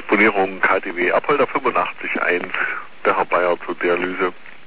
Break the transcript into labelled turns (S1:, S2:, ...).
S1: Disponierung KTW Apolda 85.1, der Herr Bayer zur Dialyse.